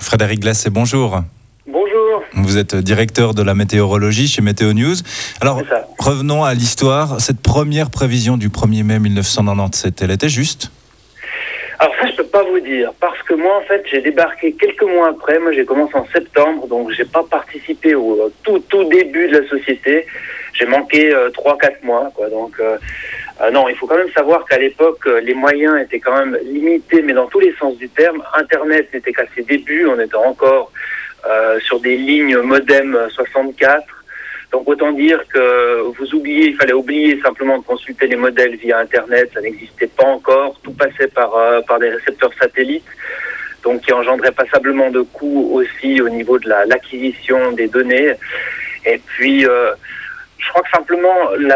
Frédéric Glacé, bonjour. Bonjour. Vous êtes directeur de la météorologie chez Météo News. Alors, revenons à l'histoire. Cette première prévision du 1er mai 1997, elle était juste ? Alors ça, je peux pas vous dire, parce que moi, en fait, j'ai débarqué quelques mois après. Moi, j'ai commencé en septembre, donc j'ai pas participé au tout début de la société. J'ai manqué 3-4 mois, quoi. Donc non, il faut quand même savoir qu'à l'époque, les moyens étaient quand même limités, mais dans tous les sens du terme. Internet n'était qu'à ses débuts, on était encore sur des lignes modem 64. Donc autant dire que il fallait oublier simplement de consulter les modèles via Internet, ça n'existait pas encore, tout passait par des récepteurs satellites, donc qui engendraient passablement de coûts aussi au niveau de l'acquisition des données. Et puis je crois que simplement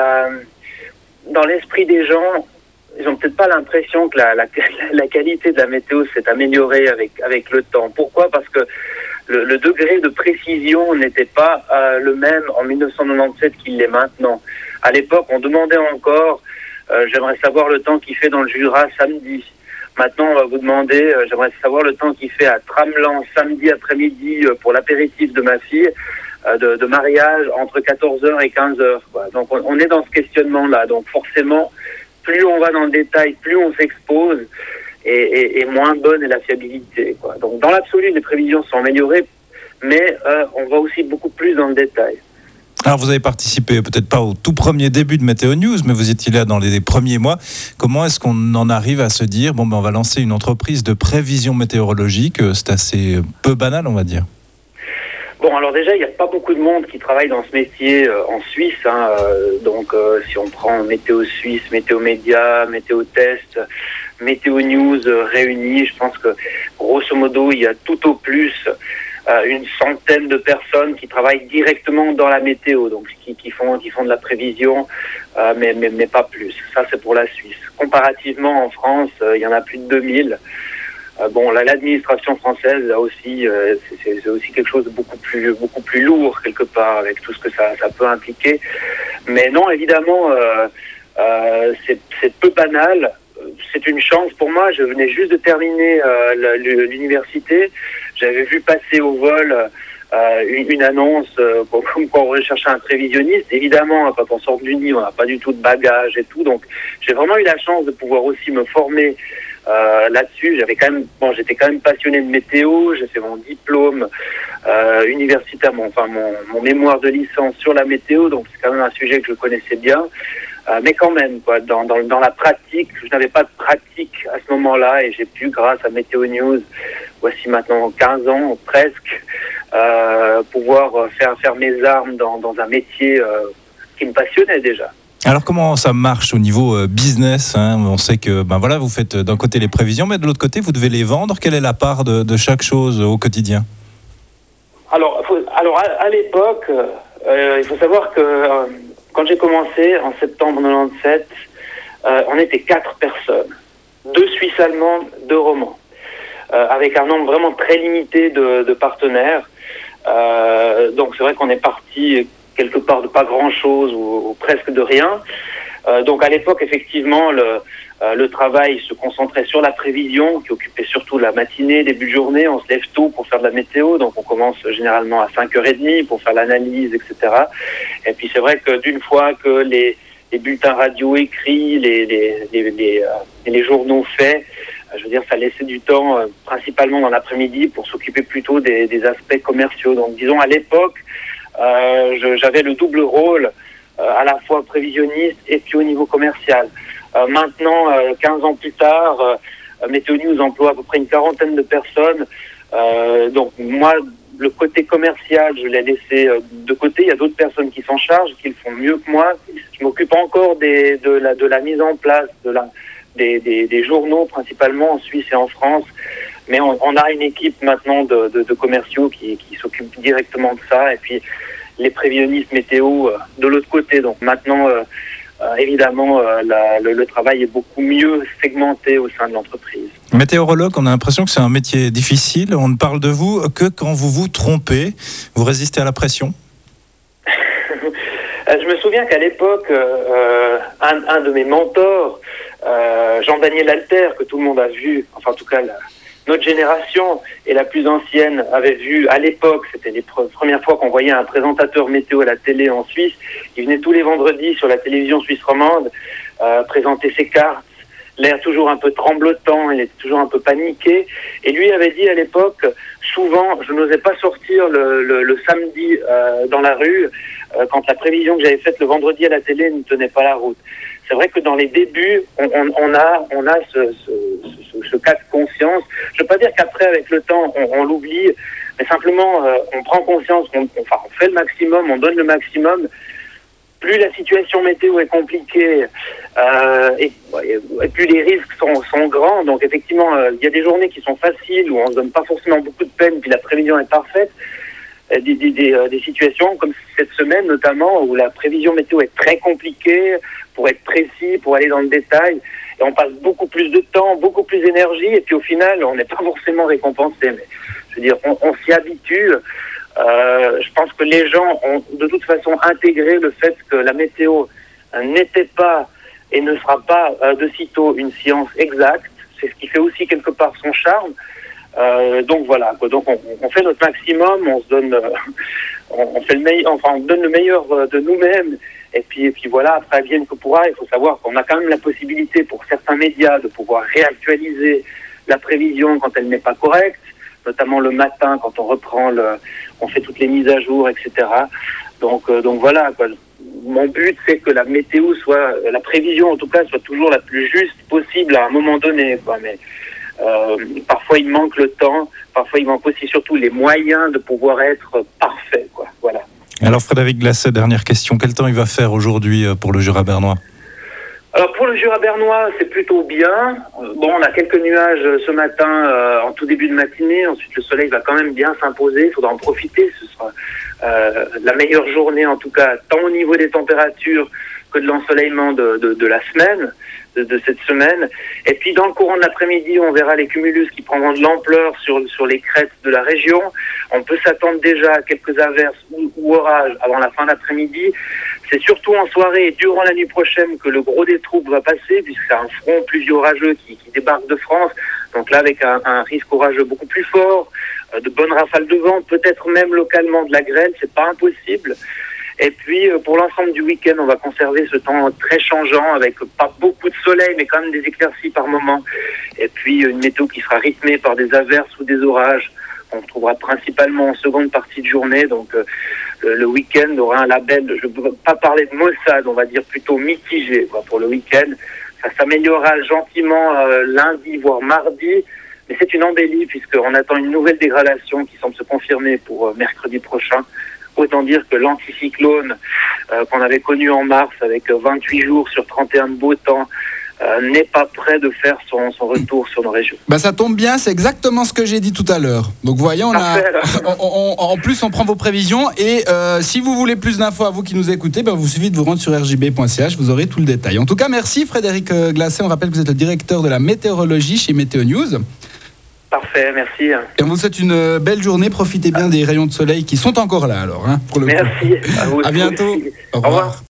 dans l'esprit des gens, ils ont peut-être pas l'impression que la qualité de la météo s'est améliorée avec le temps. Pourquoi ? Parce que le degré de précision n'était pas le même en 1997 qu'il l'est maintenant. À l'époque, on demandait encore j'aimerais savoir le temps qu'il fait dans le Jura samedi. Maintenant, on va vous demander j'aimerais savoir le temps qu'il fait à Tramelan samedi après-midi pour l'apéritif de ma fille de mariage entre 14h et 15h. Quoi. Donc, on est dans ce questionnement-là. Donc, forcément, plus on va dans le détail, plus on s'expose. Et moins bonne est la fiabilité, quoi. Donc, dans l'absolu, les prévisions sont améliorées, mais on va aussi beaucoup plus dans le détail. Alors, vous avez participé, peut-être pas au tout premier début de Météo News, mais vous étiez là dans les premiers mois. Comment est-ce qu'on en arrive à se dire, on va lancer une entreprise de prévision météorologique ? C'est assez peu banal, on va dire. Bon, alors déjà, il n'y a pas beaucoup de monde qui travaille dans ce métier en Suisse. Donc, si on prend Météo Suisse, Météo Média, Météo Test, Météo News réunis, je pense que grosso modo, il y a tout au plus une centaine de personnes qui travaillent directement dans la météo, donc qui font de la prévision, mais pas plus. Ça, c'est pour la Suisse. Comparativement, en France, il y en a plus de 2000. L'administration française, là aussi, c'est aussi quelque chose de beaucoup plus lourd quelque part, avec tout ce que ça peut impliquer. Mais non, évidemment, c'est peu banal. C'est une chance pour moi. Je venais juste de terminer l'université. J'avais vu passer au vol une annonce comme quoi on recherchait un prévisionniste. Évidemment, quand on sort du nid, on n'a pas du tout de bagages et tout. Donc, j'ai vraiment eu la chance de pouvoir aussi me former là-dessus. J'étais quand même passionné de météo. J'ai fait mon diplôme universitaire, mon mémoire de licence sur la météo. Donc, c'est quand même un sujet que je connaissais bien. Mais quand même, quoi, dans la pratique, je n'avais pas de pratique à ce moment-là et j'ai pu, grâce à Météo News, voici maintenant 15 ans presque, pouvoir faire mes armes dans un métier qui me passionnait déjà. Alors comment ça marche au niveau business, hein ? On sait que vous faites d'un côté les prévisions, mais de l'autre côté, vous devez les vendre. Quelle est la part de chaque chose au quotidien ? Alors à l'époque, il faut savoir que quand j'ai commencé en septembre 97, on était 4 personnes, 2 Suisses allemands, 2 romans, avec un nombre vraiment très limité de partenaires. Donc c'est vrai qu'on est parti quelque part de pas grand-chose ou presque de rien. Donc à l'époque, effectivement, le travail se concentrait sur la prévision, qui occupait surtout la matinée, début de journée. On se lève tôt pour faire de la météo, donc on commence généralement à 5h30 pour faire l'analyse, etc. Et puis c'est vrai que d'une fois que les bulletins radio écrits, les journaux faits, ça laissait du temps, principalement dans l'après-midi, pour s'occuper plutôt des aspects commerciaux. Donc disons, à l'époque, j'avais le double rôle, à la fois prévisionniste et puis au niveau commercial. Maintenant, 15 ans plus tard, Météo News emploie à peu près une quarantaine de personnes. Donc moi, le côté commercial, je l'ai laissé de côté. Il y a d'autres personnes qui s'en chargent, qui le font mieux que moi. Je m'occupe encore de la mise en place des journaux, principalement en Suisse et en France. Mais on a une équipe maintenant de commerciaux qui s'occupe directement de ça. Et puis les prévisionnistes météo de l'autre côté. Donc maintenant, évidemment, le travail est beaucoup mieux segmenté au sein de l'entreprise. Météorologue, on a l'impression que c'est un métier difficile. On ne parle de vous que quand vous vous trompez. Vous résistez à la pression ? Je me souviens qu'à l'époque, un de mes mentors, Jean-Daniel Alter, que tout le monde a vu, enfin en tout cas notre génération et la plus ancienne avait vu à l'époque, c'était les premières fois qu'on voyait un présentateur météo à la télé en Suisse. Il venait tous les vendredis sur la télévision suisse romande présenter ses cartes. L'air toujours un peu tremblotant, il était toujours un peu paniqué. Et lui avait dit à l'époque, souvent, je n'osais pas sortir le samedi dans la rue quand la prévision que j'avais faite le vendredi à la télé ne tenait pas la route. C'est vrai que dans les débuts, on a ce cas de conscience. Je ne veux pas dire qu'après, avec le temps, on l'oublie, mais simplement, on prend conscience, on fait le maximum, on donne le maximum. Plus la situation météo est compliquée et plus les risques sont grands. Donc effectivement, il y a des journées qui sont faciles où on ne se donne pas forcément beaucoup de peine, puis la prévision est parfaite. Des situations comme cette semaine notamment où la prévision météo est très compliquée pour être précis, pour aller dans le détail. Et on passe beaucoup plus de temps, beaucoup plus d'énergie et puis au final, on n'est pas forcément récompensé. Mais je veux dire, on s'y habitue. Je pense que les gens ont de toute façon intégré le fait que la météo n'était pas et ne sera pas de sitôt une science exacte. C'est ce qui fait aussi quelque part son charme. Donc voilà, quoi. Donc on fait notre maximum, on se donne, on fait le meilleur, enfin on donne le meilleur de nous-mêmes. Et puis voilà, après vienne que pourra. Il faut savoir qu'on a quand même la possibilité pour certains médias de pouvoir réactualiser la prévision quand elle n'est pas correcte, notamment le matin quand on reprend on fait toutes les mises à jour, etc. Donc voilà, quoi. Mon but c'est que la météo la prévision en tout cas soit toujours la plus juste possible à un moment donné, quoi. Mais parfois il manque le temps, parfois il manque aussi surtout les moyens de pouvoir être parfait, quoi. Voilà. Alors Frédéric Glasset, dernière question, quel temps il va faire aujourd'hui pour le Jura bernois ? Alors pour le Jura bernois, c'est plutôt bien. Bon, on a quelques nuages ce matin en tout début de matinée. Ensuite, le soleil va quand même bien s'imposer. Il faudra en profiter. Ce sera la meilleure journée, en tout cas, tant au niveau des températures que de l'ensoleillement de la semaine, de cette semaine. Et puis, dans le courant de l'après-midi, on verra les cumulus qui prendront de l'ampleur sur les crêtes de la région. On peut s'attendre déjà à quelques averses ou orages avant la fin d'après-midi. C'est surtout en soirée et durant la nuit prochaine que le gros des troupes va passer, puisque c'est un front pluvieux orageux qui débarque de France. Donc là, avec un risque orageux beaucoup plus fort, de bonnes rafales de vent, peut-être même localement de la grêle, c'est pas impossible. Et puis, pour l'ensemble du week-end, on va conserver ce temps très changeant, avec pas beaucoup de soleil, mais quand même des éclaircies par moment. Et puis, une météo qui sera rythmée par des averses ou des orages, qu'on retrouvera principalement en seconde partie de journée. Donc, le week-end aura un label, je ne peux pas parler de maussade, on va dire plutôt mitigé, quoi, pour le week-end. Ça s'améliorera gentiment lundi, voire mardi. Mais c'est une embellie, puisqu'on attend une nouvelle dégradation qui semble se confirmer pour mercredi prochain. Autant dire que l'anticyclone qu'on avait connu en mars avec 28 jours sur 31 de beau temps n'est pas prêt de faire son retour sur nos régions. Ça tombe bien, c'est exactement ce que j'ai dit tout à l'heure. Donc voyez, en plus on prend vos prévisions et si vous voulez plus d'infos à vous qui nous écoutez, vous suffit de vous rendre sur rjb.ch, vous aurez tout le détail. En tout cas, merci Frédéric Glasset, on rappelle que vous êtes le directeur de la météorologie chez Météo News. Parfait, merci. Et on vous souhaite une belle journée. Profitez bien des rayons de soleil qui sont encore là, alors. Pour le merci. coup. À bientôt. Au revoir.